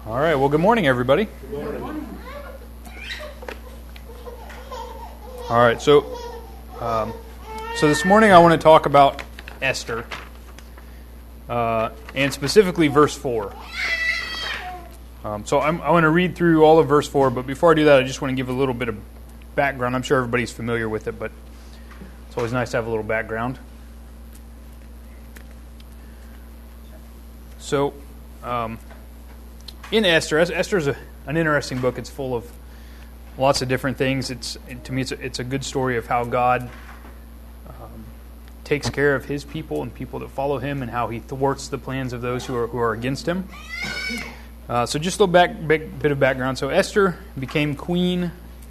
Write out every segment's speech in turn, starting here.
All right, well, good morning, everybody. Good morning. All right, so this morning I want to talk about Esther, and specifically verse 4. So I want to read through all of verse 4, but before I do that, I just want to give a little bit of background. I'm sure everybody's familiar with it, but it's always nice to have a little background. So, in Esther, Esther's an interesting book. It's full of lots of different things. To me, it's a good story of how God takes care of His people and people that follow Him, and how He thwarts the plans of those who are against Him. So, just a little bit of background. So, Esther became queen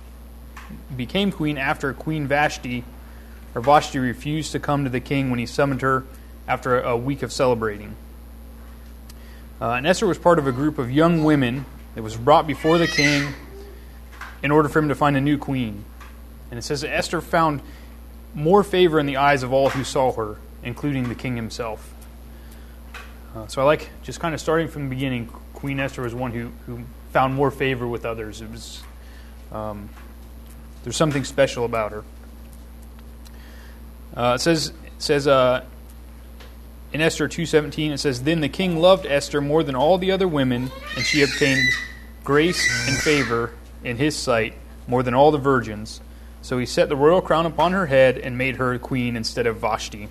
after Queen Vashti refused to come to the king when he summoned her after a week of celebrating. And Esther was part of a group of young women that was brought before the king in order for him to find a new queen. And it says that Esther found more favor in the eyes of all who saw her, including the king himself. So I like, just kind of starting from the beginning, Queen Esther was one who found more favor with others. It was there's something special about her. It says in Esther 2:17, it says, "Then the king loved Esther more than all the other women, and she obtained grace and favor in his sight more than all the virgins. So he set the royal crown upon her head and made her queen instead of Vashti."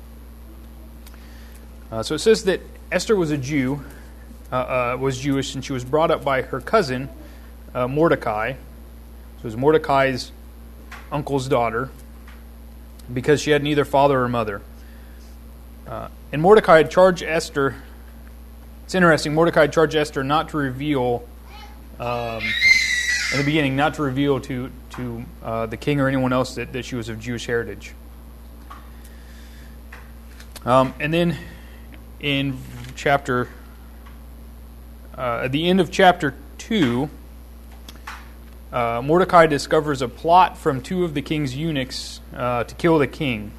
So it says that Esther was a Jew, was Jewish, and she was brought up by her cousin, Mordecai. So it was Mordecai's uncle's daughter, because she had neither father or mother. And Mordecai had charged Esther. It's interesting. Mordecai had charged Esther not to reveal, in the beginning, not to reveal to the king or anyone else that she was of Jewish heritage. And then in at the end of chapter 2, Mordecai discovers a plot from two of the king's eunuchs to kill the king.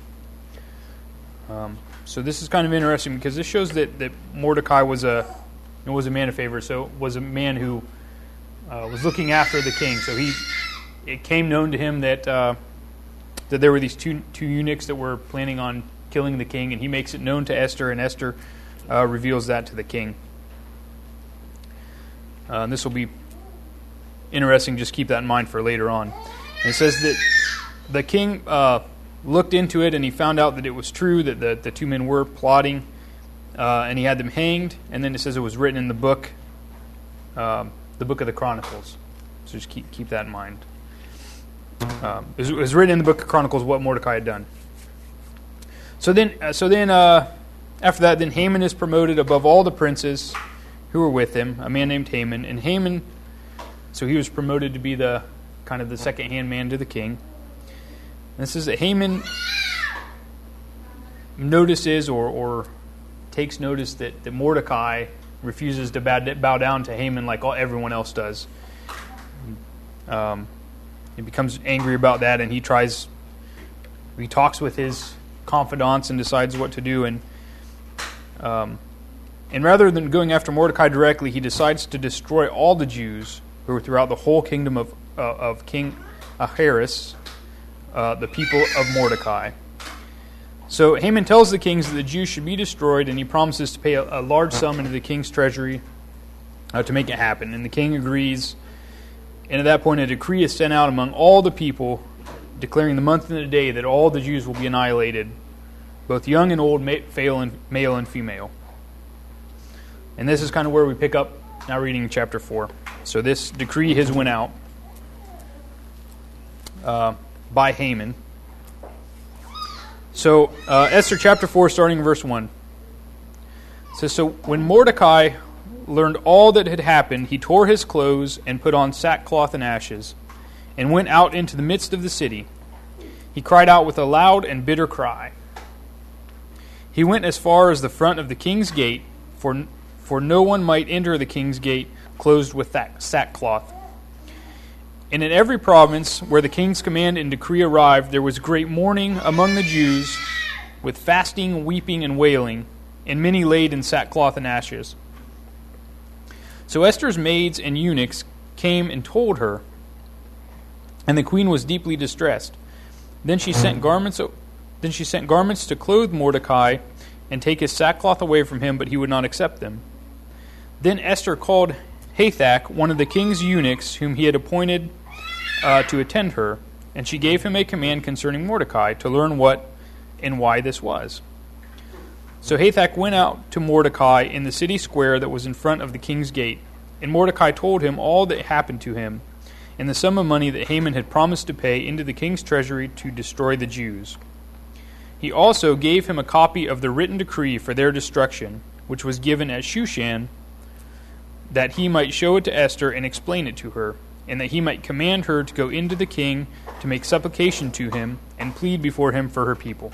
So this is kind of interesting because this shows that Mordecai was a man of favor. So was a man who was looking after the king. So it came known to him that there were these two eunuchs that were planning on killing the king, and he makes it known to Esther, and Esther reveals that to the king. And this will be interesting. Just keep that in mind for later on. And it says that the king looked into it, and he found out that it was true, that the two men were plotting, and he had them hanged. And then it says it was written in the book of the Chronicles. So just keep that in mind. It was written in the book of Chronicles what Mordecai had done. So then after that, then Haman is promoted above all the princes who were with him, a man named Haman. And Haman, so he was promoted to be the kind of the second-hand man to the king. And this is that Haman notices or takes notice that Mordecai refuses to bow down to Haman like everyone else does. He becomes angry about that, and he talks with his confidants and decides what to do. And rather than going after Mordecai directly, he decides to destroy all the Jews who were throughout the whole kingdom of King Ahasuerus, the people of Mordecai. So Haman tells the kings that the Jews should be destroyed, and he promises to pay a large sum into the king's treasury to make it happen. And the king agrees, and at that point a decree is sent out among all the people, declaring the month and the day that all the Jews will be annihilated, both young and old, male and female. And this is kind of where we pick up now reading chapter 4. So this decree has went out by Haman. So Esther chapter 4, starting in verse 1. It says, "So when Mordecai learned all that had happened, he tore his clothes and put on sackcloth and ashes, and went out into the midst of the city. He cried out with a loud and bitter cry. He went as far as the front of the king's gate, for no one might enter the king's gate clothed with sackcloth. And in every province where the king's command and decree arrived, there was great mourning among the Jews, with fasting, weeping, and wailing, and many laid in sackcloth and ashes. So Esther's maids and eunuchs came and told her, and the queen was deeply distressed. Then she sent garments to clothe Mordecai and take his sackcloth away from him, but he would not accept them. Then Esther called Hathach, one of the king's eunuchs, whom he had appointed to attend her, and she gave him a command concerning Mordecai, to learn what and why this was. So Hathach went out to Mordecai in the city square that was in front of the king's gate, and Mordecai told him all that happened to him, and the sum of money that Haman had promised to pay into the king's treasury to destroy the Jews. He also gave him a copy of the written decree for their destruction, which was given at Shushan, that he might show it to Esther and explain it to her, and that he might command her to go into the king to make supplication to him and plead before him for her people.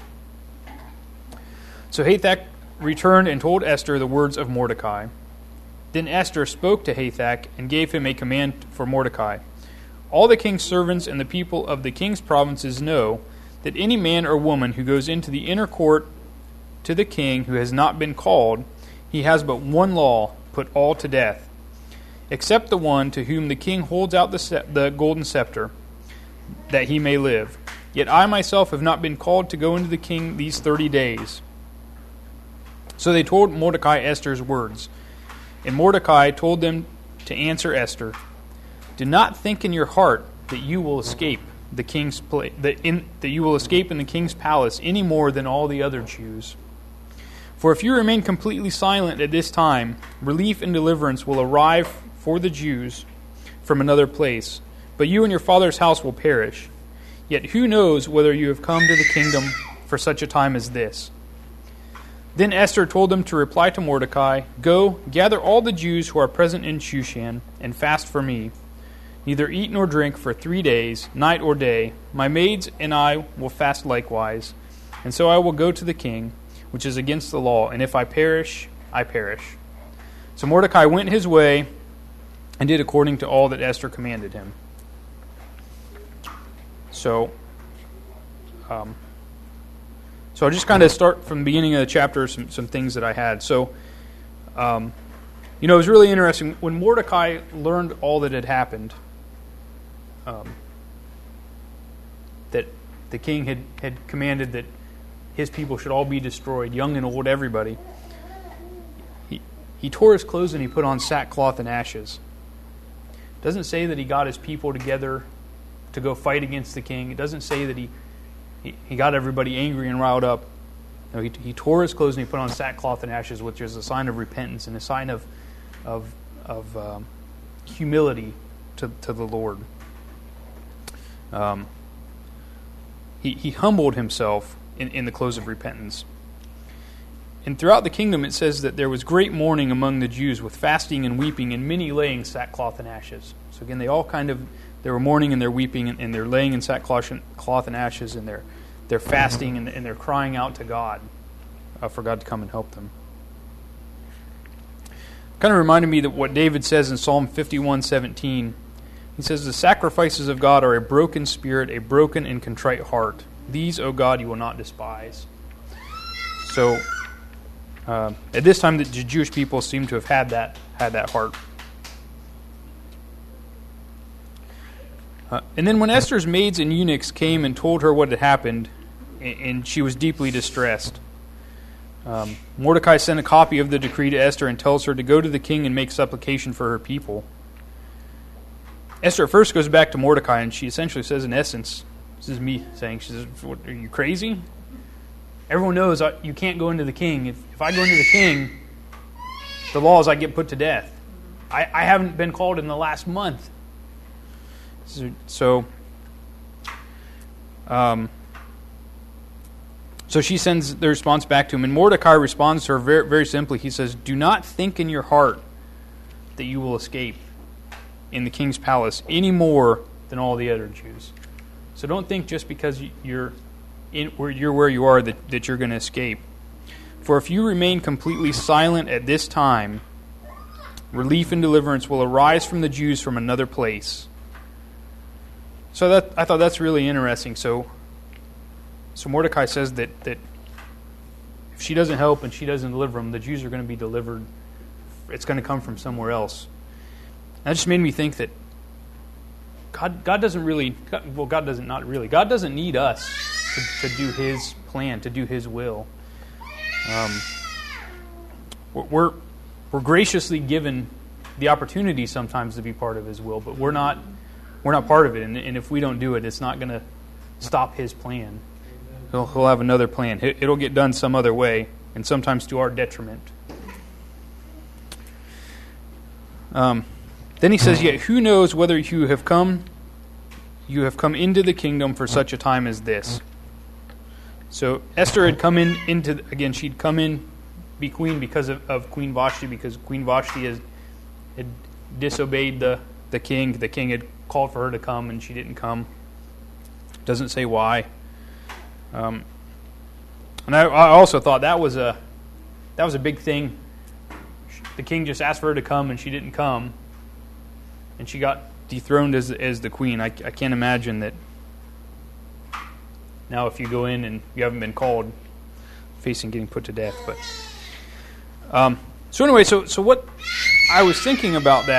So Hathach returned and told Esther the words of Mordecai. Then Esther spoke to Hathach and gave him a command for Mordecai. All the king's servants and the people of the king's provinces know that any man or woman who goes into the inner court to the king who has not been called, he has but one law, put all to death, except the one to whom the king holds out the golden scepter, that he may live. Yet I myself have not been called to go into the king these 30 days. So they told Mordecai Esther's words, and Mordecai told them to answer Esther, "Do not think in your heart that you will escape the king's that you will escape in the king's palace any more than all the other Jews. For if you remain completely silent at this time, relief and deliverance will arrive for the Jews from another place, but you and your father's house will perish. Yet who knows whether you have come to the kingdom for such a time as this?" Then Esther told them to reply to Mordecai, "Go, gather all the Jews who are present in Shushan, and fast for me. Neither eat nor drink for 3 days, night or day. My maids and I will fast likewise. And so I will go to the king, which is against the law, and if I perish, I perish." So Mordecai went his way and did according to all that Esther commanded him. So I'll just kind of start from the beginning of the chapter, some things that I had. So, it was really interesting. When Mordecai learned all that had happened, that the king had commanded that his people should all be destroyed, young and old, everybody, he tore his clothes and he put on sackcloth and ashes. It doesn't say that he got his people together to go fight against the king. It doesn't say that he got everybody angry and riled up. No, he tore his clothes and he put on sackcloth and ashes, which is a sign of repentance and a sign of humility to the Lord. He humbled himself in the clothes of repentance. And throughout the kingdom it says that there was great mourning among the Jews with fasting and weeping and many laying sackcloth and ashes. So again, they were mourning and they're weeping and they're laying in sackcloth and ashes and they're fasting and they're crying out to God for God to come and help them. Kind of reminded me that what David says in Psalm 51:17. He says, "The sacrifices of God are a broken spirit, a broken and contrite heart. These, O God, you will not despise." So at this time, the Jewish people seem to have had that heart. And then when Esther's maids and eunuchs came and told her what had happened, and she was deeply distressed, Mordecai sent a copy of the decree to Esther and tells her to go to the king and make supplication for her people. Esther at first goes back to Mordecai and she essentially says, in essence, this is me saying, she says, "What, are you crazy? Everyone knows you can't go into the king. If I go into the king, the law is I get put to death. I haven't been called in the last month." So she sends the response back to him, and Mordecai responds to her very, very simply. He says, "Do not think in your heart that you will escape in the king's palace any more than all the other Jews." So don't think just because you're where you are that you're going to escape. "For if you remain completely silent at this time, relief and deliverance will arise from the Jews from another place." So I thought that's really interesting. So Mordecai says that if she doesn't help and she doesn't deliver them, the Jews are going to be delivered. It's going to come from somewhere else. That just made me think that God doesn't really, God doesn't need us to do His plan, to do His will. We're graciously given the opportunity sometimes to be part of His will, but we're not part of it. And if we don't do it, it's not going to stop His plan. He'll have another plan. It'll get done some other way, and sometimes to our detriment. Then he says, "Yet who knows whether you have come into the kingdom for such a time as this." So Esther had come she'd come in, be queen because of Queen Vashti, because Queen Vashti had disobeyed the king. The king had called for her to come, and she didn't come. Doesn't say why. And I also thought that was a big thing. The king just asked for her to come, and she didn't come, and she got dethroned as the queen. I can't imagine that now if you go in and you haven't been called, facing getting put to death. But so anyway, so what I was thinking about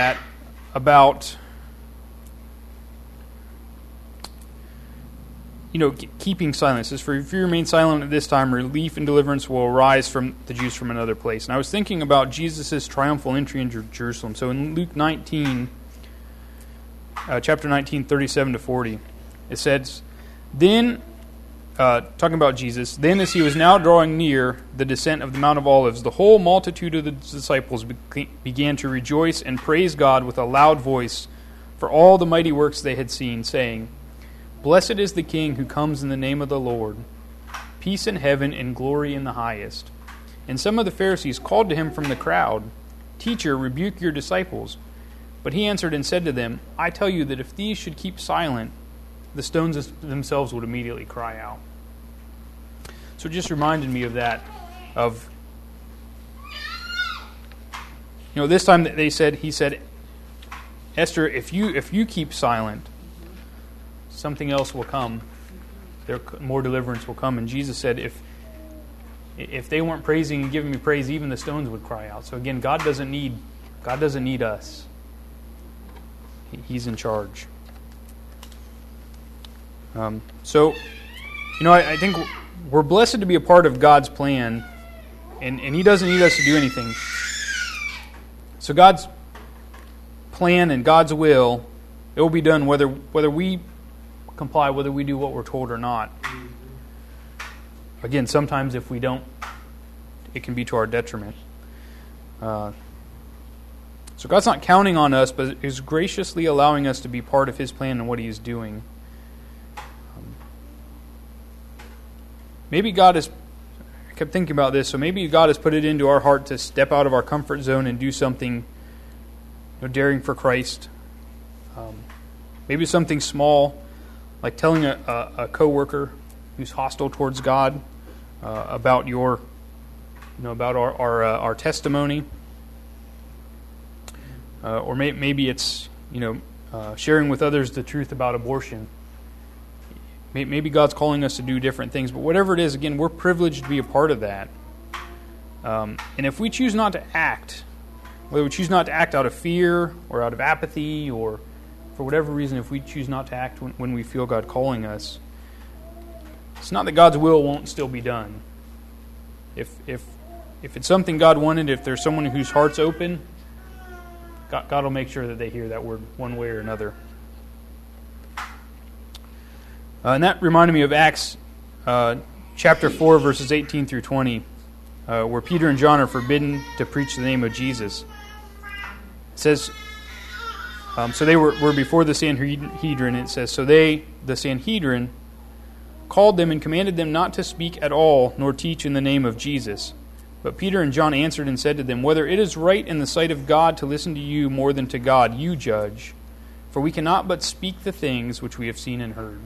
keeping silence is, for if you remain silent at this time, relief and deliverance will arise from the Jews from another place. And I was thinking about Jesus' triumphal entry into Jerusalem. So in Luke 19, chapter 19, 37 to 40, it says, "Then," talking about Jesus, "then as he was now drawing near the descent of the Mount of Olives, the whole multitude of the disciples began to rejoice and praise God with a loud voice for all the mighty works they had seen, saying, 'Blessed is the King who comes in the name of the Lord. Peace in heaven and glory in the highest.' And some of the Pharisees called to him from the crowd, 'Teacher, rebuke your disciples.' But he answered and said to them, 'I tell you that if these should keep silent, the stones themselves would immediately cry out.'" So it just reminded me of that, this time that he said, "Esther, if you keep silent, something else will come. More deliverance will come." And Jesus said, if they weren't praising and giving me praise, even the stones would cry out. So again, God doesn't need us. He's in charge. I think we're blessed to be a part of God's plan, and He doesn't need us to do anything. So God's plan and God's will, it will be done whether we comply, whether we do what we're told or not. Again, sometimes if we don't, it can be to our detriment. So God's not counting on us, but is graciously allowing us to be part of His plan and what He is doing. Maybe God has, I kept thinking about this, so maybe God has put it into our heart to step out of our comfort zone and do something daring for Christ. Maybe something small, like telling a coworker who's hostile towards God about about our testimony, or maybe it's sharing with others the truth about abortion. Maybe God's calling us to do different things, but whatever it is, again, we're privileged to be a part of that. And if we choose not to act, whether we choose not to act out of fear or out of apathy or for whatever reason, if we choose not to act when we feel God calling us, it's not that God's will won't still be done. If it's something God wanted, if there's someone whose heart's open, God will make sure that they hear that word one way or another. And that reminded me of Acts chapter 4, verses 18 through 20, where Peter and John are forbidden to preach the name of Jesus. It says, so they were before the Sanhedrin. It says, so the Sanhedrin, called them and commanded them not to speak at all, nor teach in the name of Jesus. But Peter and John answered and said to them, whether it is right in the sight of God to listen to you more than to God, you judge. For we cannot but speak the things which we have seen and heard.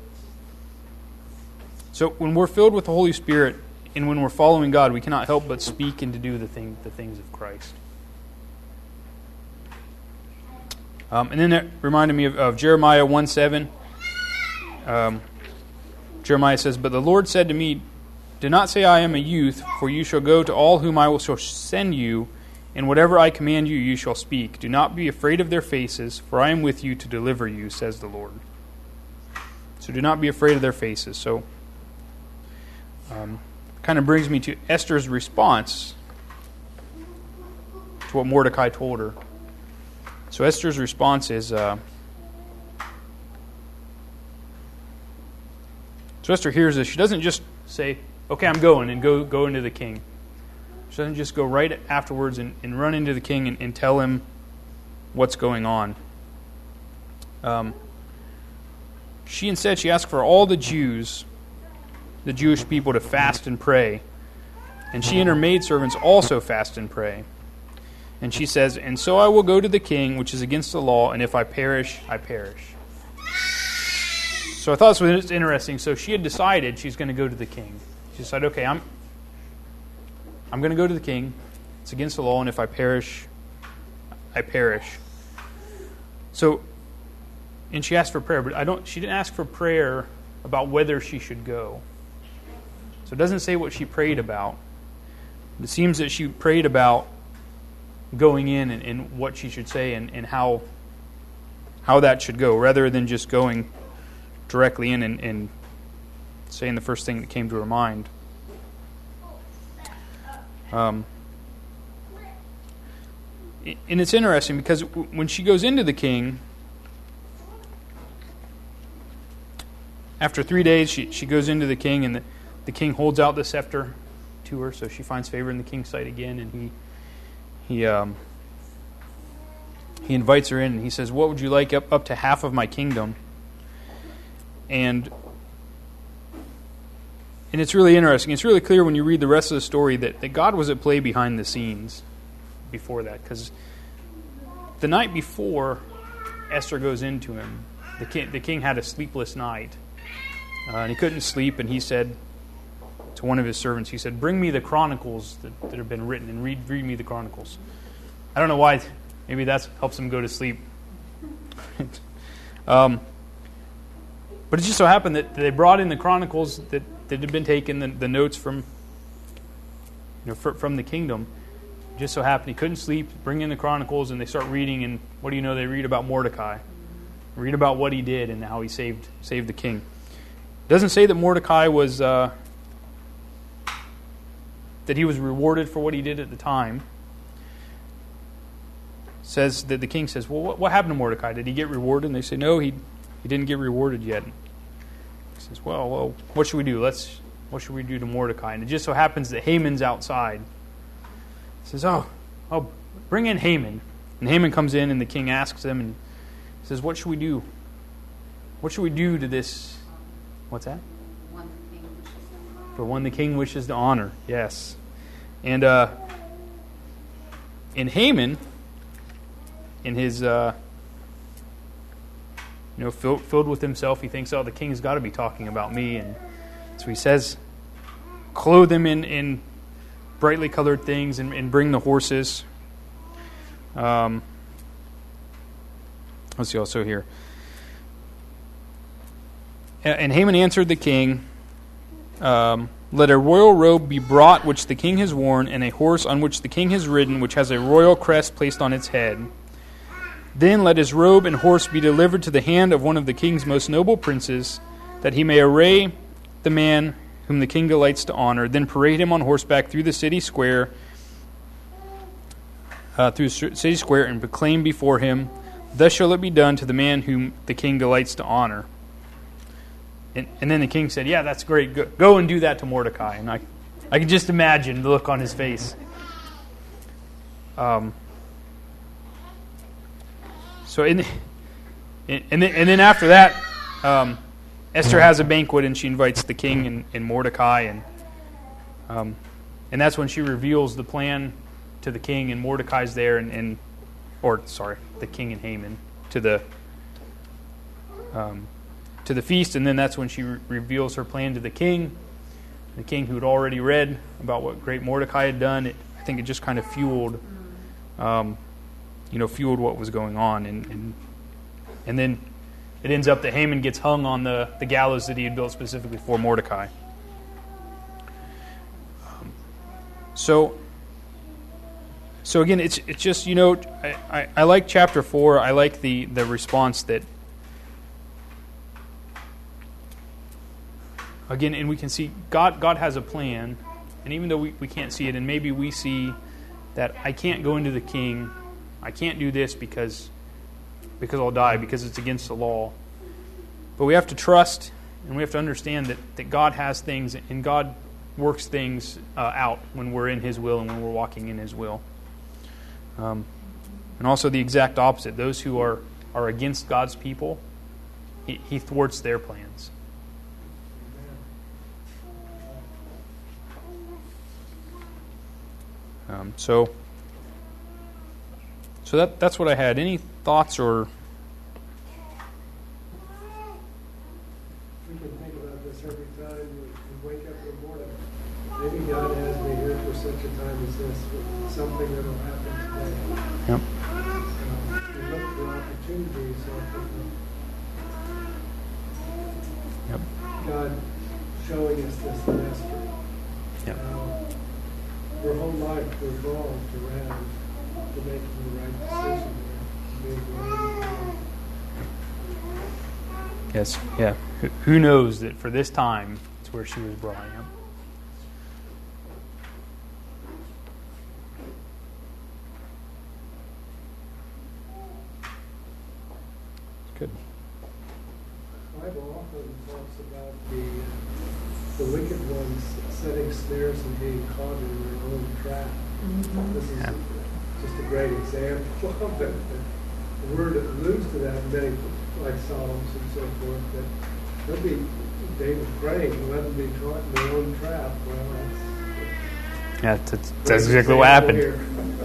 So when we're filled with the Holy Spirit and when we're following God, we cannot help but speak and to do the things of Christ. And then that reminded me of Jeremiah 1:7. Jeremiah says, but the Lord said to me, do not say I am a youth, for you shall go to all whom I shall send you, and whatever I command you, you shall speak. Do not be afraid of their faces, for I am with you to deliver you, says the Lord. So do not be afraid of their faces. So kind of brings me to Esther's response to what Mordecai told her. So Esther's response is, so Esther hears this. She doesn't just say, okay, I'm going, and go into the king. She doesn't just go right afterwards and run into the king and tell him what's going on. She asked for all the Jews, the Jewish people, to fast and pray. And she and her maidservants also fast and pray. And she says, and so I will go to the king, which is against the law, and if I perish, I perish. So I thought this was interesting. So she had decided she's going to go to the king. She decided, okay, I'm going to go to the king. It's against the law, and if I perish, I perish. So, and she asked for prayer, but she didn't ask for prayer about whether she should go. So it doesn't say what she prayed about. It seems that she prayed about going in and what she should say and how that should go, rather than just going directly in and saying the first thing that came to her mind. And it's interesting because when she goes into the king, after 3 days, she goes into the king, and the king holds out the scepter to her, so she finds favor in the king's sight again, and he invites her in, and he says, what would you like? Up to half of my kingdom. And it's really interesting. It's really clear when you read the rest of the story that God was at play behind the scenes before that. Because the night before Esther goes into him, the king had a sleepless night. And he couldn't sleep, and he said to one of his servants, he said, bring me the chronicles that have been written, and read me the chronicles. I don't know why. Maybe that helps him go to sleep. But it just so happened that they brought in the chronicles that had been taken, the notes from the kingdom. It just so happened he couldn't sleep. Bring in the chronicles, and they start reading. And what do you know? They read about Mordecai, read about what he did and how he saved the king. It doesn't say that Mordecai was that he was rewarded for what he did at the time. It says that the king says, "Well, what happened to Mordecai? Did he get rewarded?" And they say, "No, he didn't get rewarded yet." He says, well, what should we do? What should we do to Mordecai? And it just so happens that Haman's outside. He says, "Oh, bring in Haman." And Haman comes in, and the king asks him, and he says, "What should we do? What should we do to this?" What's that? For one the king wishes to honor. Yes. And in Haman, in his filled with himself, he thinks, "Oh, the king's got to be talking about me." And so he says, "Clothe him in brightly colored things and bring the horses." Let's see also here. And Haman answered the king, "Let a royal robe be brought which the king has worn, and a horse on which the king has ridden, which has a royal crest placed on its head. Then let his robe and horse be delivered to the hand of one of the king's most noble princes, that he may array the man whom the king delights to honor. Then parade him on horseback through the city square, and proclaim before him, 'Thus shall it be done to the man whom the king delights to honor.'" And then the king said, "Yeah, that's great. Go and do that to Mordecai." And I can just imagine the look on his face. So and then after that, Esther has a banquet, and she invites the king and Mordecai, and that's when she reveals the plan to the king, and Mordecai's there, the king and Haman to the feast, and then that's when she reveals her plan to the king who had already read about what great Mordecai had done. I think it just kind of fueled what was going on, and then it ends up that Haman gets hung on the gallows that he had built specifically for Mordecai. So again, it's just, I like chapter 4. I like the response that, again, and we can see God has a plan, and even though we can't see it, and maybe we see that I can't go into the king, I can't do this because I'll die, because it's against the law. But we have to trust, and we have to understand that God has things, and God works things out when we're in His will and when we're walking in His will. And also the exact opposite. Those who are against God's people, He thwarts their plans. So that's what I had. Any thoughts or... We can think about this every time we wake up in the morning. Maybe God has me here for such a time as this, with something that will happen today. Yep. We look for opportunities. Yep. God showing us this in Esther. Yep. Her whole life revolved around to making the right decision there, to being willing. Yes, yeah. Who knows that for this time, it's where she was brought up. Good. The Bible often talks about the wicked ones setting snares and being caught in their own trap. Mm-hmm. This is just a great example of it. The word alludes to that in many, like Psalms and so forth, that they'll be, David praying, let them be caught in their own trap. Well, that's exactly what happened. Yep.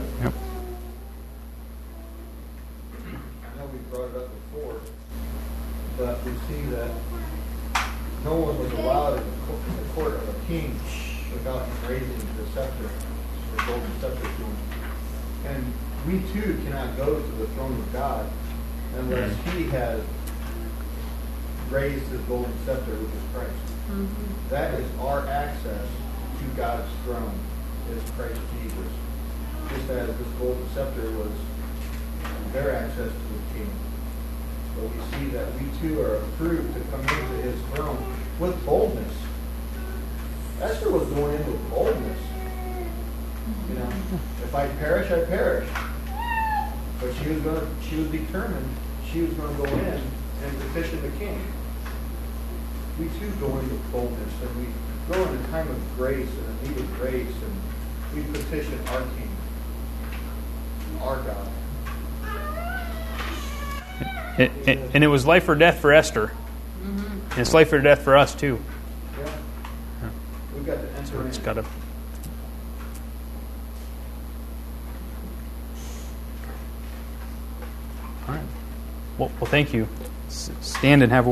I know we brought it up before, but we see that no one was allowed in the court of a king without him raising the scepter, the golden scepter to him. And we too cannot go to the throne of God unless He has raised His golden scepter, which is Christ. Mm-hmm. That is our access to God's throne, is Christ Jesus. Just as this golden scepter was their access to the King. But we see that we too are approved to come into His throne with boldness. Esther was going in with boldness. If I perish, I perish. But she was determined. She was going to go in and petition the king. We too go in with boldness, and we go in a time of grace and a need of grace, and we petition our King, our God. And it was life or death for Esther. Mm-hmm. And it's life or death for us too. Yeah. We've got to enter it's got to. All right. Well, thank you. Stand and have a